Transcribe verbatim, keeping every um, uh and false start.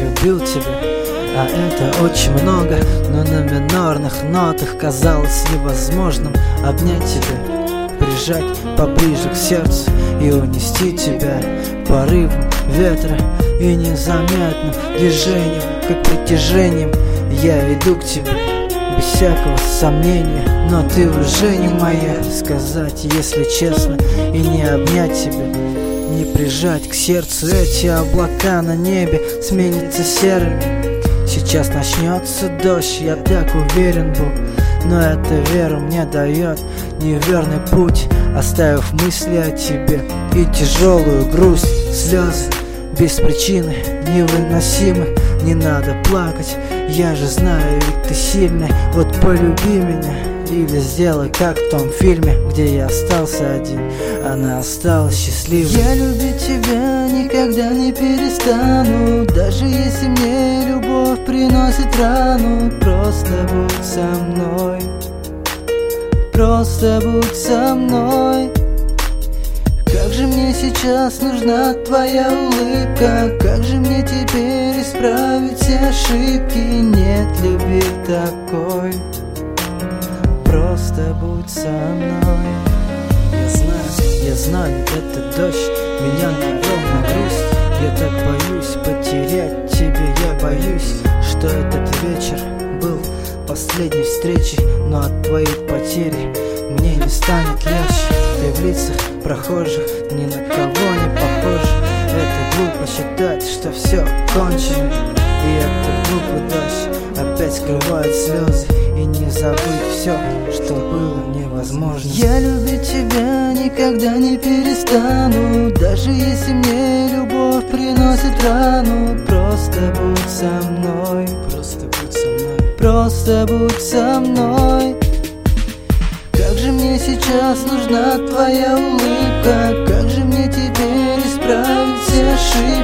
любил тебя, а это очень много. Но на минорных нотах казалось невозможным обнять тебя, прижать поближе к сердцу и унести тебя порывом ветра и незаметным движением, как притяжением. Я иду к тебе без всякого сомнения, но ты уже не моя. Сказать, если честно, и не обнять тебя, не прижать к сердцу. Эти облака на небе сменятся серыми. Сейчас начнется дождь, я так уверен был, но эта вера мне дает неверный путь, оставив мысли о тебе и тяжелую грусть. Слезы без причины невыносимы, не надо плакать, я же знаю, ведь ты сильный. Вот полюби меня или сделай как в том фильме, где я остался один, она осталась счастливой. Я любить тебя никогда не перестану, даже если мне любовь приносит рану. Просто будь со мной, просто будь со мной. Как же мне сейчас нужна твоя улыбка, как же мне теперь исправить все ошибки. Нет любви такой, просто будь со мной. Я знаю, я знаю, этот дождь меня навел на грусть. Я так боюсь потерять тебя, я боюсь, что этот вечер был последней встречей. Но от твоей потери мне не станет легче. Ты в лицах прохожих ни на кого не похож. Это глупо считать, что все кончено, и этот глупый дождь опять скрывает слезы, и не забыть все, что было невозможно. Я любить тебя никогда не перестану, даже если мне любовь приносит рану. Просто будь со мной, просто будь со мной, просто будь со мной. Как же мне сейчас нужна твоя улыбка, как же мне теперь исправить все ошибки.